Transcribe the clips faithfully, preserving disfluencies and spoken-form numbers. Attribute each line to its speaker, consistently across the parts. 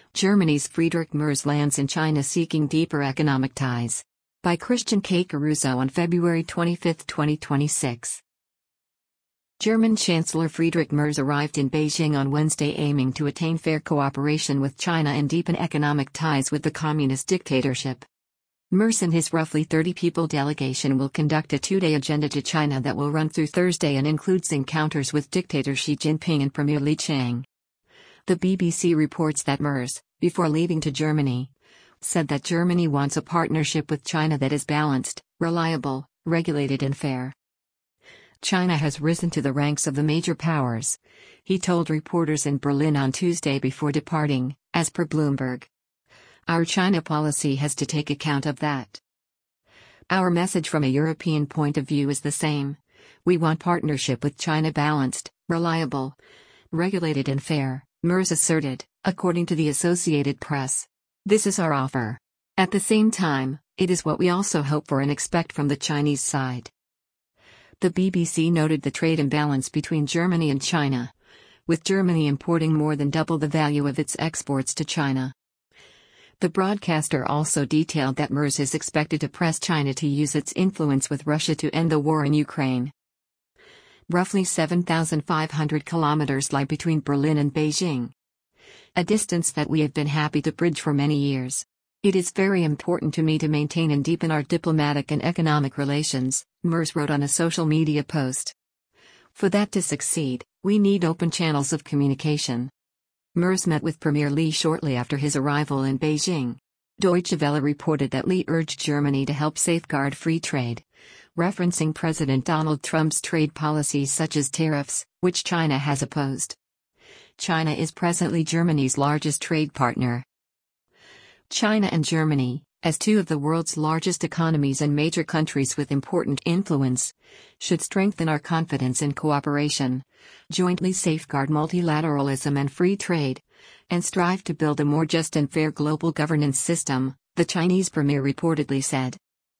Speaker 1: Germany's Friedrich Merz lands in China seeking deeper economic ties. By Christian K. Caruso on February twenty-fifth, twenty twenty-six. German Chancellor Friedrich Merz arrived in Beijing on Wednesday aiming to attain fair cooperation with China and deepen economic ties with the communist dictatorship. Merz and his roughly thirty-people delegation will conduct a two-day agenda to China that will run through Thursday and includes encounters with dictator Xi Jinping and Premier Li Qiang. The B B C reports that Merz, before leaving to Germany, said that Germany wants a partnership with China that is balanced, reliable, regulated and fair. China has risen to the ranks of the major powers, he told reporters in Berlin on Tuesday before departing, as per Bloomberg. Our China policy has to take account of that. Our message from a European point of view is the same. We want partnership with China balanced, reliable, regulated and fair, Merz asserted, according to the Associated Press. This is our offer. At the same time, it is what we also hope for and expect from the Chinese side. The B B C noted the trade imbalance between Germany and China, with Germany importing more than double the value of its exports to China. The broadcaster also detailed that Merz is expected to press China to use its influence with Russia to end the war in Ukraine. Roughly seven thousand five hundred kilometers lie between Berlin and Beijing, a distance that we have been happy to bridge for many years. It is very important to me to maintain and deepen our diplomatic and economic relations, Merz wrote on a social media post. For that to succeed, we need open channels of communication. Merz met with Premier Li shortly after his arrival in Beijing. Deutsche Welle reported that Li urged Germany to help safeguard free trade, referencing President Donald Trump's trade policies such as tariffs, which China has opposed. China is presently Germany's largest trade partner. China and Germany, as two of the world's largest economies and major countries with important influence, should strengthen our confidence in cooperation, jointly safeguard multilateralism and free trade, and strive to build a more just and fair global governance system, the Chinese premier reportedly said.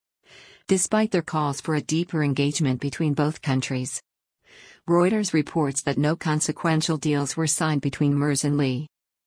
Speaker 1: Despite their calls for a deeper engagement between both countries, Reuters reports that no consequential deals were signed between Merz and Li.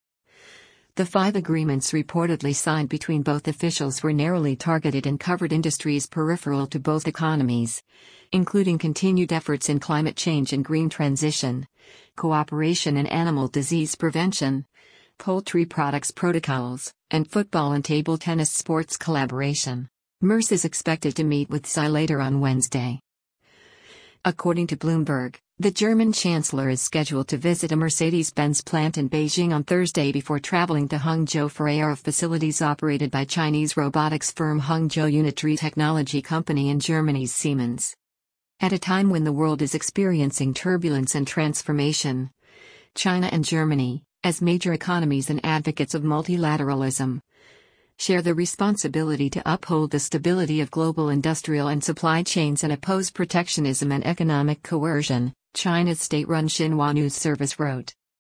Speaker 1: The five agreements reportedly signed between both officials were narrowly targeted and covered industries peripheral to both economies, including continued efforts in climate change and green transition, cooperation in animal disease prevention, poultry products protocols, and football and table tennis sports collaboration. Merz is expected to meet with Xi later on Wednesday. According to Bloomberg, the German Chancellor is scheduled to visit a Mercedes-Benz plant in Beijing on Thursday before traveling to Hangzhou for a tour of facilities operated by Chinese robotics firm Hangzhou Unitree Technology Company and Germany's Siemens. At a time when the world is experiencing turbulence and transformation, China and Germany, as major economies and advocates of multilateralism, share the responsibility to uphold the stability of global industrial and supply chains and oppose protectionism and economic coercion, China's state-run Xinhua News Service wrote.